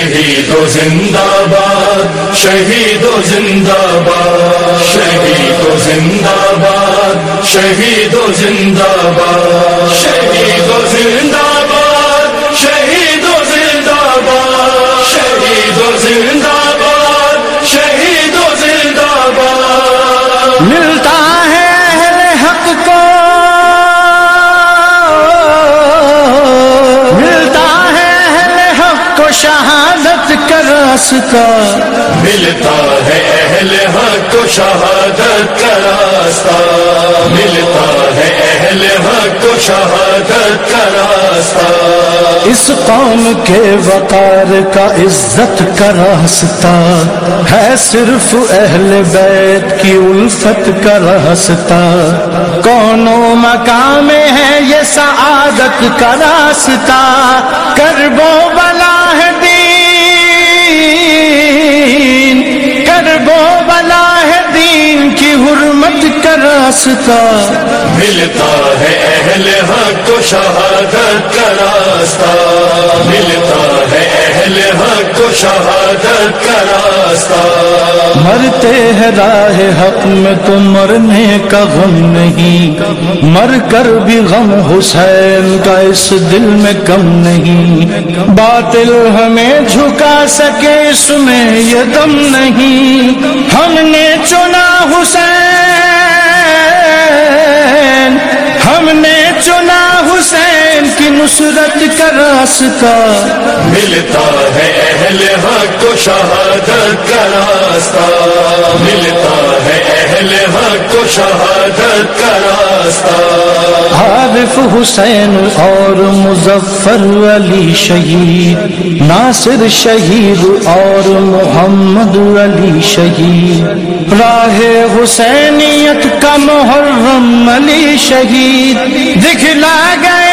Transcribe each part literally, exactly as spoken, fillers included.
شہید و زندہ باد، شہید و زندہ باد، شہید و زندہ باد، شہید و زندہ باد، شہید و زندہ باد، شہید و زندہ باد، شہید و زندہ باد، شہید و زندہ باد۔ ملتا ہے اہل حق کو، ملتا ہے اہل حق کو شہادت کا راستہ، ملتا ہے اہل حق کو شہادت کا راستہ، ملتا ہے اہل حق کو شہادت کا راستہ۔ اس قوم کے وقار کا عزت کا راستہ ہے صرف اہل بیت کی الفت کا راستہ، کونوں مقام میں ہے یہ سعادت کا راستہ، کرب و بلا ہے دین، کرب و بلا ہے دین کی حرمت کا راستہ، ملتا ہے اہل حق کو شہادت کا راستہ، ملتا ہے اہل حق کو شہادت کا راستہ۔ مرتے ہیں راہ حق میں تو مرنے کا غم نہیں، مر کر بھی غم حسین کا اس دل میں کم نہیں، باطل ہمیں جھکا سکے اس میں یہ دم نہیں، ہم نے چنا حسین، ہم نے چنا حسین کی نصرت کا راستہ، ملتا ہے اہل حق کو شہادت کا راستہ، ملتا ہے اہل حق کو شہادت کا راستہ۔ عارف حسین اور مظفر علی شہید، ناصر شہید اور محمد علی شہید، راہ حسینیت کا محرم علی شہید، دکھلا گئے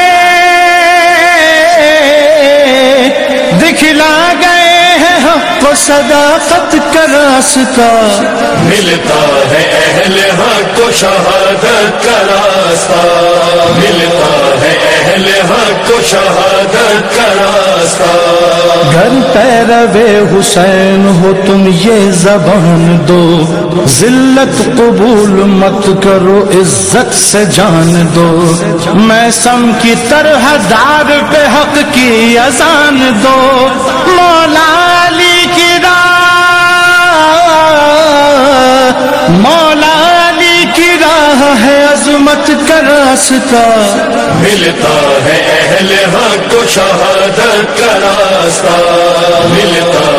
دکھلا گئے ہیں حق و صداقت کا راستہ، ملتا ہے اہل حق کو شہادت کا راستہ، ملتا ہے اہل حق کو شہادت کا راستہ۔ گر پیرو حسین ہو تم یہ زبان دو، ذلت قبول مت کرو عزت سے جان دو، میں سم کی طرح دار پہ حق کی اذان دو، مولا علی کی راہ، مولا علی کی راہ ہے عظمت کا راستہ، ملتا ہے اہل حق کو شہادت کا راستہ، ملتا